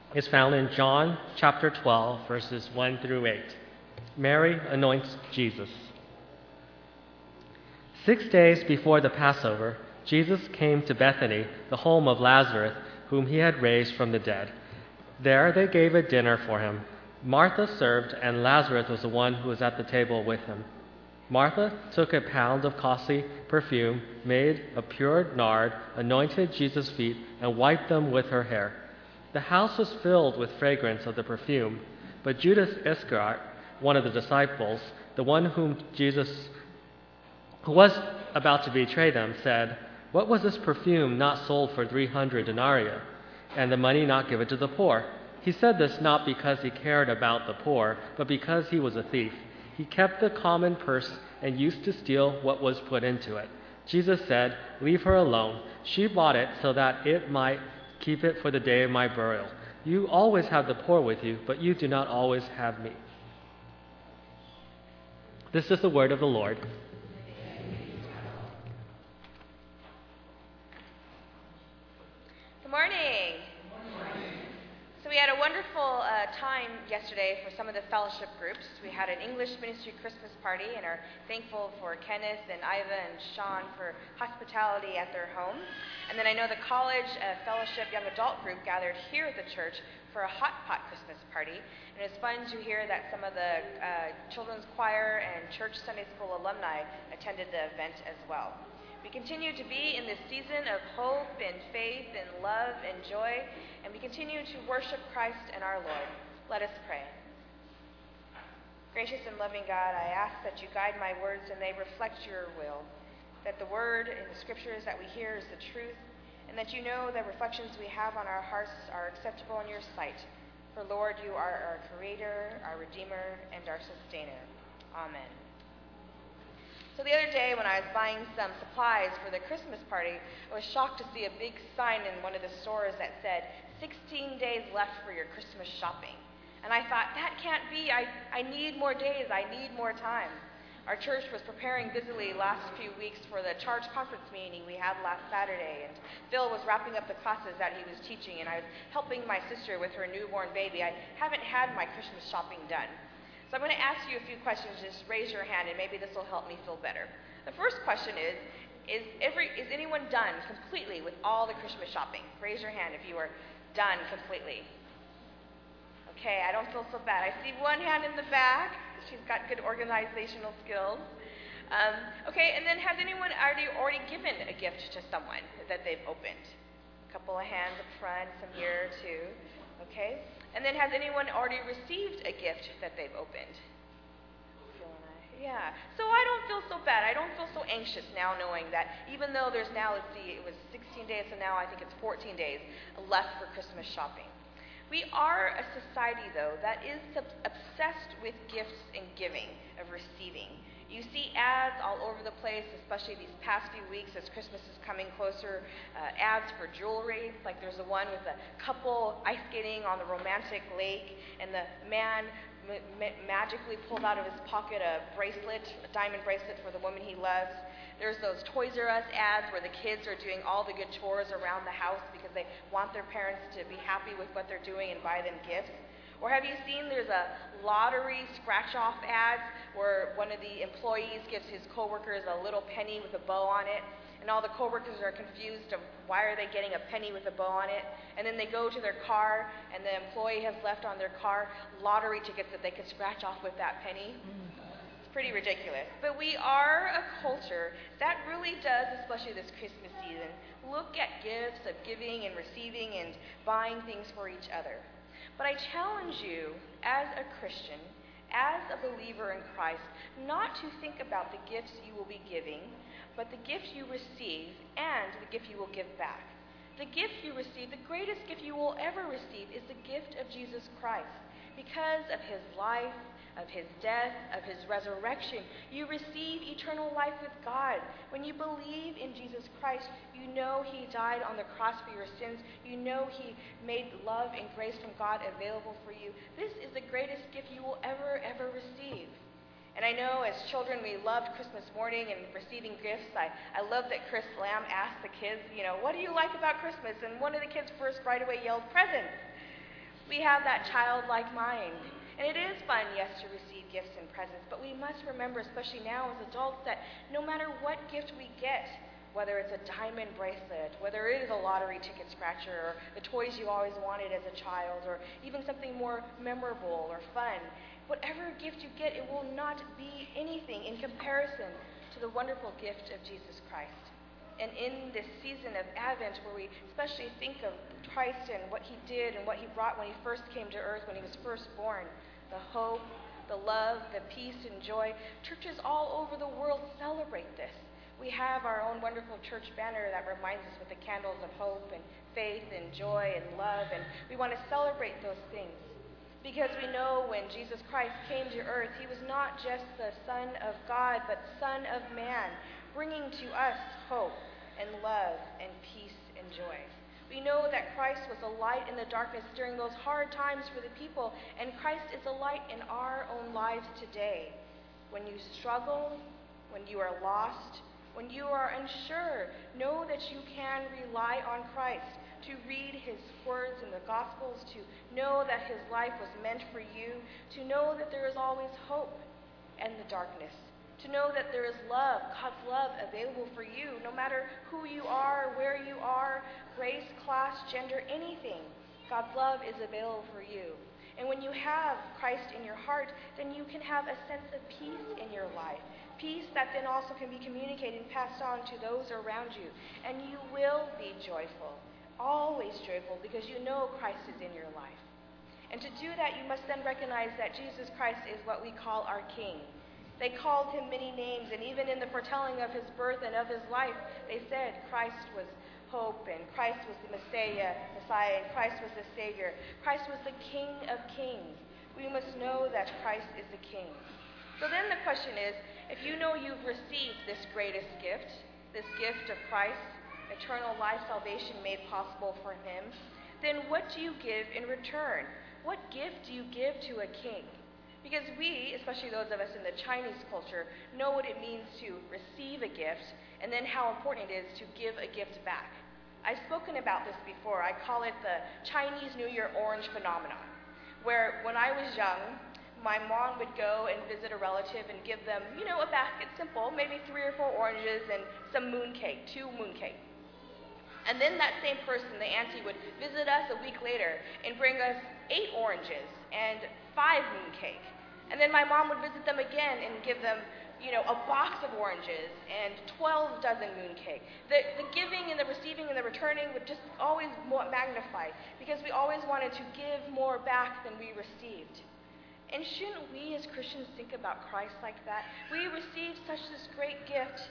is found in John chapter 12, verses 1 through 8. Mary anoints Jesus. 6 days before the Passover, Jesus came to Bethany, the home of Lazarus, whom he had raised from the dead. There they gave a dinner for him. Martha served, and Lazarus was the one who was at the table with him. Martha took a pound of costly perfume made of pure nard, anointed Jesus' feet, and wiped them with her hair. The house was filled with fragrance of the perfume, but Judas Iscariot, one of the disciples, the one who was about to betray them, said, "What was this perfume not sold for 300 denarii, and the money not given to the poor?" He said this not because he cared about the poor, but because he was a thief. He kept the common purse and used to steal what was put into it. Jesus said, "Leave her alone. She bought it so that it might keep it for the day of my burial. You always have the poor with you, but you do not always have me." This is the word of the Lord. Good morning. So we had a wonderful time yesterday for some of the fellowship groups. We had an English ministry Christmas party and are thankful for Kenneth and Iva and Sean for hospitality at their home. And then I know the college fellowship young adult group gathered here at the church for a hot pot Christmas party. And it was fun to hear that some of the children's choir and church Sunday school alumni attended the event as well. We continue to be in this season of hope and faith and love and joy, and we continue to worship Christ and our Lord. Let us pray. Gracious and loving God, I ask that you guide my words and they reflect your will, that the word in the scriptures that we hear is the truth, and that you know the reflections we have on our hearts are acceptable in your sight. For Lord, you are our creator, our redeemer, and our sustainer. Amen. So the other day when I was buying some supplies for the Christmas party, I was shocked to see a big sign in one of the stores that said, 16 days left for your Christmas shopping. And I thought, that can't be. I need more days. I need more time. Our church was preparing busily last few weeks for the Charge Conference meeting we had last Saturday, and Phil was wrapping up the classes that he was teaching, and I was helping my sister with her newborn baby. I haven't had my Christmas shopping done. So I'm going to ask you a few questions. Just raise your hand, and maybe this will help me feel better. The first question is anyone done completely with all the Christmas shopping? Raise your hand if you are done completely. Okay, I don't feel so bad. I see one hand in the back. She's got good organizational skills. Okay, and then has anyone already given a gift to someone that they've opened? A couple of hands up front, some here too. Okay. And then has anyone already received a gift that they've opened? Yeah. So I don't feel so bad. I don't feel so anxious now knowing that even though there's now, let's see, it was 16 days, so now I think it's 14 days left for Christmas shopping. We are a society, though, that is obsessed with gifts and giving, of receiving. You see ads all over the place, especially these past few weeks as Christmas is coming closer, ads for jewelry. Like there's the one with a couple ice skating on the romantic lake, and the man magically pulled out of his pocket a bracelet, a diamond bracelet for the woman he loves. There's those Toys R Us ads where the kids are doing all the good chores around the house because they want their parents to be happy with what they're doing and buy them gifts. Or have you seen there's a lottery scratch-off ads where one of the employees gives his coworkers a little penny with a bow on it, and all the coworkers are confused of why are they getting a penny with a bow on it, and then they go to their car, and the employee has left on their car lottery tickets that they could scratch off with that penny. It's pretty ridiculous. But we are a culture that really does, especially this Christmas season, look at gifts of giving and receiving and buying things for each other. But I challenge you, as a Christian, as a believer in Christ, not to think about the gifts you will be giving, but the gift you receive and the gift you will give back. The gift you receive, the greatest gift you will ever receive, is the gift of Jesus Christ. Because of his life, of his death, of his resurrection, you receive eternal life with God. When you believe in Jesus Christ, you know he died on the cross for your sins. You know he made love and grace from God available for you. This is the greatest gift you will ever receive. And I know as children we loved Christmas morning and receiving gifts. I love that Chris Lamb asked the kids, what do you like about Christmas? And one of the kids first right away yelled, presents. We have that childlike mind. And it is fun, yes, to receive gifts and presents, but we must remember, especially now as adults, that no matter what gift we get, whether it's a diamond bracelet, whether it is a lottery ticket scratcher, or the toys you always wanted as a child, or even something more memorable or fun, whatever gift you get, it will not be anything in comparison to the wonderful gift of Jesus Christ. And in this season of Advent, where we especially think of Christ and what he did and what he brought when he first came to earth, when he was first born, the hope, the love, the peace and joy, churches all over the world celebrate this. We have our own wonderful church banner that reminds us with the candles of hope and faith and joy and love, and we want to celebrate those things. Because we know when Jesus Christ came to earth, he was not just the Son of God, but Son of Man, bringing to us hope and love and peace and joy. We know that Christ was a light in the darkness during those hard times for the people, and Christ is a light in our own lives today. When you struggle, when you are lost, when you are unsure, know that you can rely on Christ, to read his words in the Gospels, to know that his life was meant for you, to know that there is always hope in the darkness, to know that there is love, God's love available for you, no matter who you are, where you are, race, class, gender, anything. God's love is available for you. And when you have Christ in your heart, then you can have a sense of peace in your life. Peace that then also can be communicated and passed on to those around you. And you will be joyful, always joyful, because you know Christ is in your life. And to do that, you must then recognize that Jesus Christ is what we call our King. They called him many names, and even in the foretelling of his birth and of his life, they said Christ was hope, and Christ was the Messiah, and Christ was the Savior. Christ was the King of kings. We must know that Christ is the King. So then the question is, if you know you've received this greatest gift, this gift of Christ, eternal life, salvation made possible for him, then what do you give in return? What gift do you give to a king? Because we, especially those of us in the Chinese culture, know what it means to receive a gift and then how important it is to give a gift back. I've spoken about this before. I call it the Chinese New Year orange phenomenon, where when I was young, my mom would go and visit a relative and give them, a basket, simple, maybe 3 or 4 oranges and some mooncake, 2 mooncake. And then that same person, the auntie, would visit us a week later and bring us 8 oranges and 5 mooncake. And then my mom would visit them again and give them, a box of oranges and 12 dozen mooncake. The giving and the receiving and the returning would just always magnify, because we always wanted to give more back than we received. And shouldn't we as Christians think about Christ like that? We receive this great gift,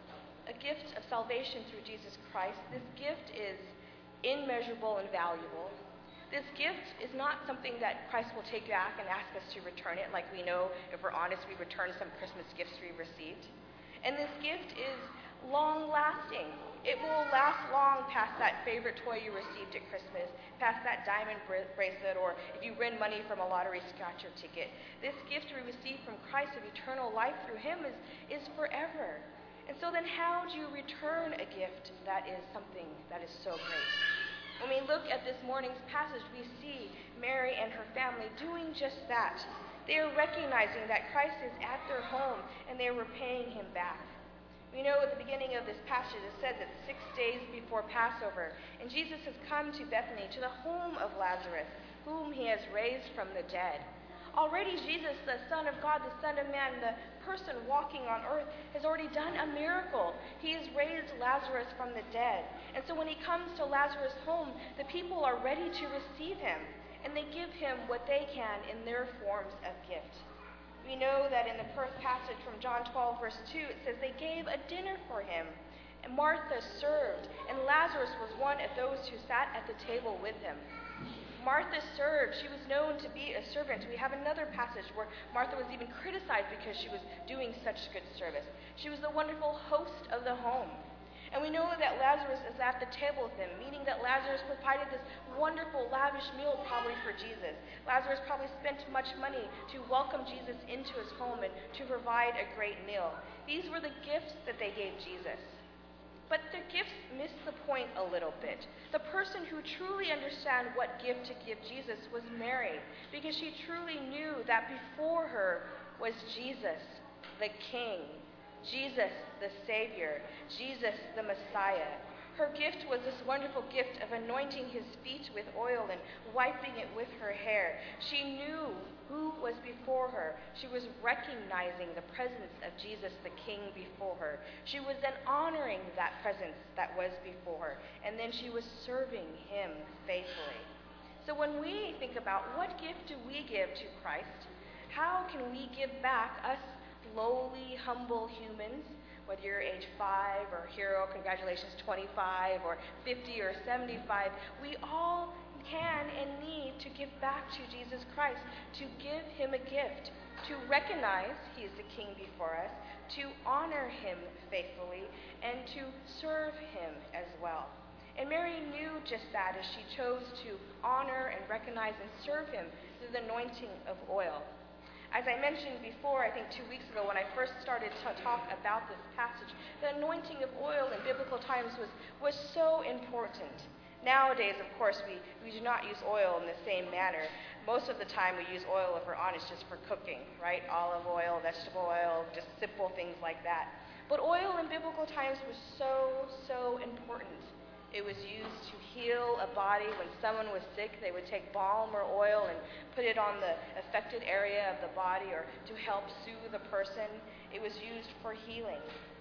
a gift of salvation through Jesus Christ. This gift is immeasurable and valuable. This gift is not something that Christ will take back and ask us to return it, like we know, if we're honest, we return some Christmas gifts we received. And this gift is long-lasting. It will last long past that favorite toy you received at Christmas, past that diamond bracelet, or if you win money from a lottery scratcher ticket. This gift we receive from Christ of eternal life through him is forever. And so then how do you return a gift that is something that is so great? When we look at this morning's passage, we see Mary and her family doing just that. They are recognizing that Christ is at their home, and they are repaying him back. We know at the beginning of this passage it says it's 6 days before Passover, and Jesus has come to Bethany, to the home of Lazarus, whom he has raised from the dead. Already Jesus, the Son of God, the Son of Man, the person walking on earth, has already done a miracle. He has raised Lazarus from the dead. And so when he comes to Lazarus' home, the people are ready to receive him, and they give him what they can in their forms of gift. We know that in the first passage from John 12, verse 2, it says they gave a dinner for him, and Martha served, and Lazarus was one of those who sat at the table with him. Martha served. She was known to be a servant. We have another passage where Martha was even criticized because she was doing such good service. She was the wonderful host of the home. And we know that Lazarus is at the table with them, meaning that Lazarus provided this wonderful, lavish meal probably for Jesus. Lazarus probably spent much money to welcome Jesus into his home and to provide a great meal. These were the gifts that they gave Jesus. But the gifts miss the point a little bit. The person who truly understood what gift to give Jesus was Mary, because she truly knew that before her was Jesus, the King, Jesus, the Savior, Jesus, the Messiah. Her gift was this wonderful gift of anointing his feet with oil and wiping it with her hair. She knew who was before her. She was recognizing the presence of Jesus, the King, before her. She was then honoring that presence that was before her, and then she was serving him faithfully. So when we think about what gift do we give to Christ, how can we give back, us lowly, humble humans, whether you're age 5 or hero, congratulations, 25 or 50 or 75, we all can and need to give back to Jesus Christ, to give him a gift, to recognize he is the King before us, to honor him faithfully, and to serve him as well. And Mary knew just that as she chose to honor and recognize and serve him through the anointing of oil. As I mentioned before, I think 2 weeks ago when I first started to talk about this passage, the anointing of oil in biblical times was so important. Nowadays, of course, we do not use oil in the same manner. Most of the time we use oil, if we're honest, just for cooking, right? Olive oil, vegetable oil, just simple things like that. But oil in biblical times was so important. It was used to heal a body. When someone was sick, they would take balm or oil and put it on the affected area of the body or to help soothe the person. It was used for healing.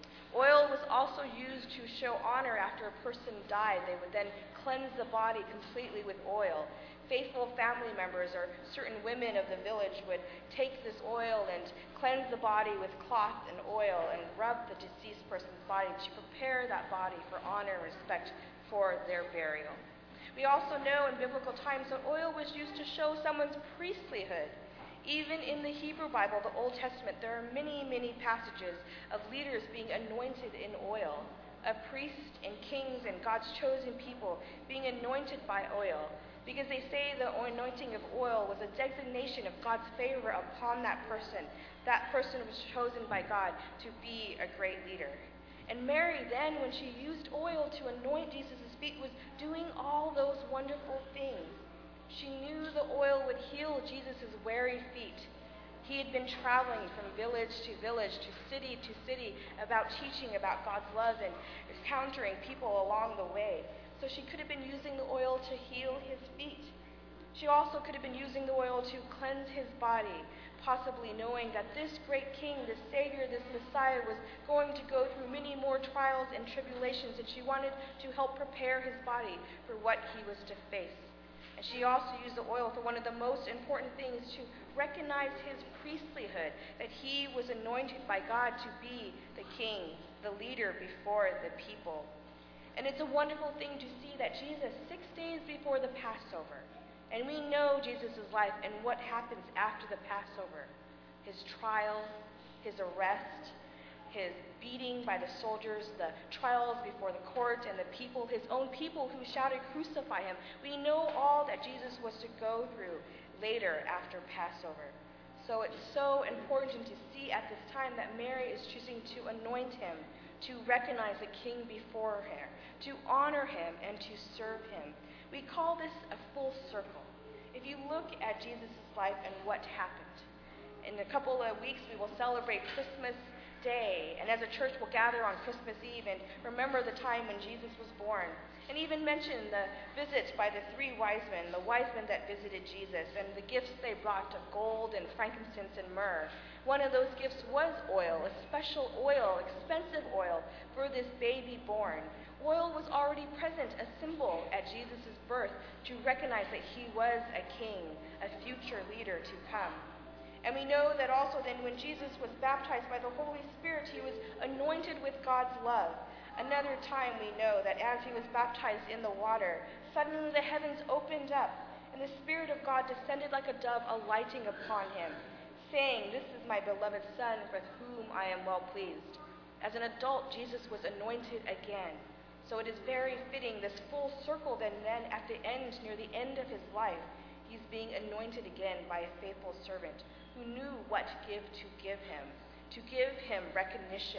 Oil was also used to show honor after a person died. They would then cleanse the body completely with oil. Faithful family members or certain women of the village would take this oil and cleanse the body with cloth and oil and rub the deceased person's body to prepare that body for honor and respect for their burial. We also know in biblical times that oil was used to show someone's priestlyhood. Even in the Hebrew Bible, the Old Testament, there are many passages of leaders being anointed in oil, of priests and kings and God's chosen people being anointed by oil, because they say the anointing of oil was a designation of God's favor upon that person. That person was chosen by God to be a great leader. And Mary then, when she used oil to anoint Jesus' feet, was doing all those wonderful things. She knew the oil would heal Jesus' weary feet. He had been traveling from village to village, to city, about teaching about God's love and encountering people along the way. So she could have been using the oil to heal his feet. She also could have been using the oil to cleanse his body, possibly knowing that this great King, this Savior, this Messiah was going to go through many more trials and tribulations, and she wanted to help prepare his body for what he was to face. And she also used the oil for one of the most important things, to recognize his priestlyhood, that he was anointed by God to be the king, the leader before the people. And it's a wonderful thing to see that Jesus, 6 days before the Passover, and we know Jesus' life and what happens after the Passover, his trial, his arrest, his beating by the soldiers, the trials before the court and the people, his own people who shouted, "Crucify him." We know all that Jesus was to go through later after Passover. So it's so important to see at this time that Mary is choosing to anoint him, to recognize the King before her, to honor him, and to serve him. We call this a full circle. If you look at Jesus' life and what happened, in a couple of weeks we will celebrate Christmas Day, and as a church we'll gather on Christmas Eve and remember the time when Jesus was born, and even mention the visit by the 3 wise men, the wise men that visited Jesus, and the gifts they brought of gold and frankincense and myrrh. One of those gifts was oil, a special oil, expensive oil for this baby born. Oil was already present, a symbol at Jesus' birth, to recognize that he was a king, a future leader to come. And we know that also then when Jesus was baptized by the Holy Spirit, he was anointed with God's love. Another time we know that as he was baptized in the water, suddenly the heavens opened up, and the Spirit of God descended like a dove, alighting upon him, saying, "This is my beloved Son, with whom I am well pleased." As an adult, Jesus was anointed again. So it is very fitting, this full circle then at the end, near the end of his life, he's being anointed again by a faithful servant who knew what gift to give him recognition,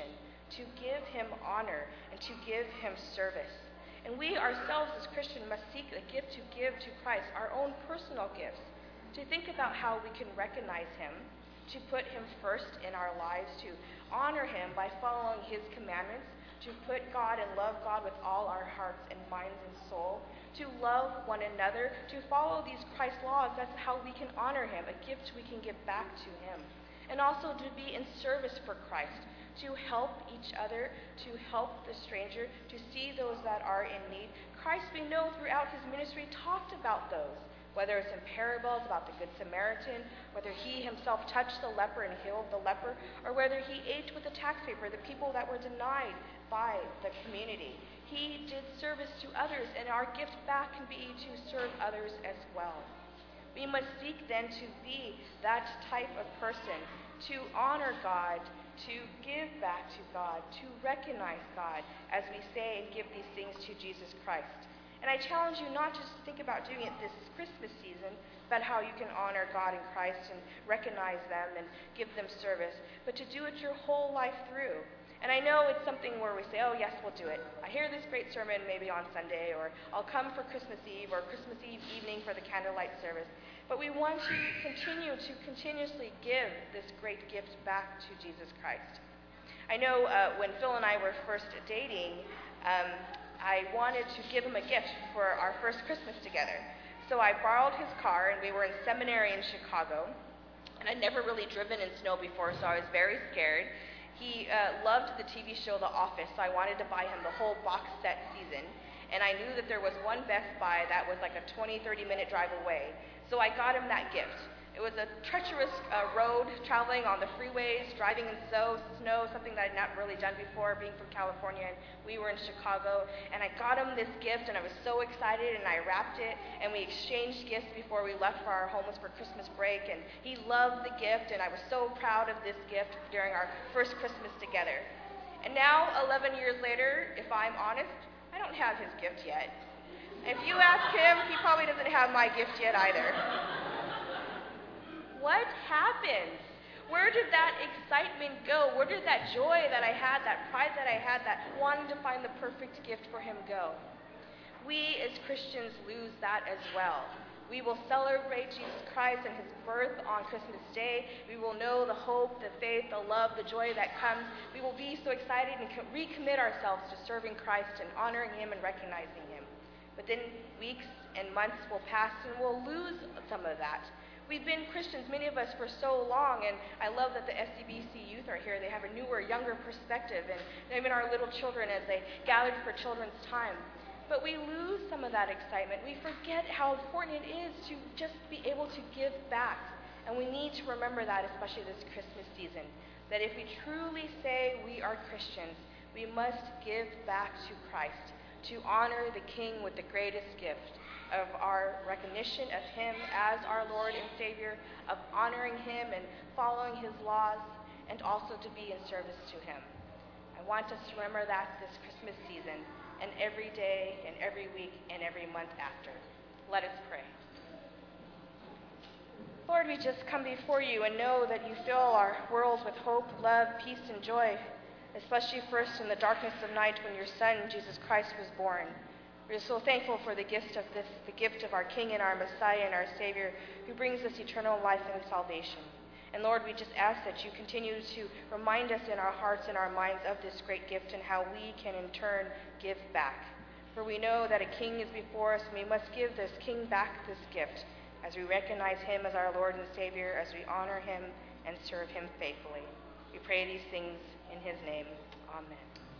to give him honor, and to give him service. And we ourselves as Christians must seek a gift to give to Christ, our own personal gifts, to think about how we can recognize him, to put him first in our lives, to honor him by following his commandments, to put God and love God with all our hearts and minds and soul, to love one another, to follow these Christ laws. That's how we can honor him, a gift we can give back to him. And also to be in service for Christ, to help each other, to help the stranger, to see those that are in need. Christ, we know throughout his ministry, talked about those, whether it's in parables about the Good Samaritan, whether he himself touched the leper and healed the leper, or whether he ate with the tax payer, the people that were denied by the community. He did service to others, and our gift back can be to serve others as well. We must seek then to be that type of person, to honor God, to give back to God, to recognize God as we say and give these things to Jesus Christ. And I challenge you not just to think about doing it this Christmas season, about how you can honor God and Christ and recognize them and give them service, but to do it your whole life through. And I know it's something where we say, oh yes, we'll do it. I hear this great sermon maybe on Sunday, or I'll come for Christmas Eve or Christmas Eve evening for the candlelight service. But we want to continue to continuously give this great gift back to Jesus Christ. I know when Phil and I were first dating, I wanted to give him a gift for our first Christmas together. So I borrowed his car, and we were in seminary in Chicago. And I'd never really driven in snow before, so I was very scared. He loved the TV show The Office, so I wanted to buy him the whole box set season. And I knew that there was one Best Buy that was like a 20-30 minute drive away. So I got him that gift. It was a treacherous road, traveling on the freeways, driving in snow, something that I'd not really done before, being from California, and we were in Chicago. And I got him this gift, and I was so excited, and I wrapped it, and we exchanged gifts before we left for our homes for Christmas break. And he loved the gift, and I was so proud of this gift during our first Christmas together. And now, 11 years later, if I'm honest, I don't have his gift yet. If you ask him, he probably doesn't have my gift yet either. What happened? Where did that excitement go? Where did that joy that I had, that pride that I had, that wanting to find the perfect gift for him go? We as Christians lose that as well. We will celebrate Jesus Christ and his birth on Christmas Day. We will know the hope, the faith, the love, the joy that comes. We will be so excited and recommit ourselves to serving Christ and honoring him and recognizing him. But then weeks and months will pass and we'll lose some of that. We've been Christians, many of us, for so long, and I love that the SCBC youth are here. They have a newer, younger perspective, and even our little children as they gathered for children's time. But we lose some of that excitement. We forget how important it is to just be able to give back. And we need to remember that, especially this Christmas season, that if we truly say we are Christians, we must give back to Christ, to honor the King with the greatest gift of our recognition of him as our Lord and Savior, of honoring him and following his laws, and also to be in service to him. I want us to remember that this Christmas season, and every day, and every week, and every month after. Let us pray. Lord, we just come before you and know that you fill our world with hope, love, peace, and joy, especially first in the darkness of night when your Son, Jesus Christ, was born. We are so thankful for the gift of our King and our Messiah and our Savior, who brings us eternal life and salvation. And Lord, we just ask that you continue to remind us in our hearts and our minds of this great gift and how we can in turn give back. For we know that a King is before us, and we must give this King back this gift as we recognize him as our Lord and Savior, as we honor him and serve him faithfully. We pray these things in his name. Amen.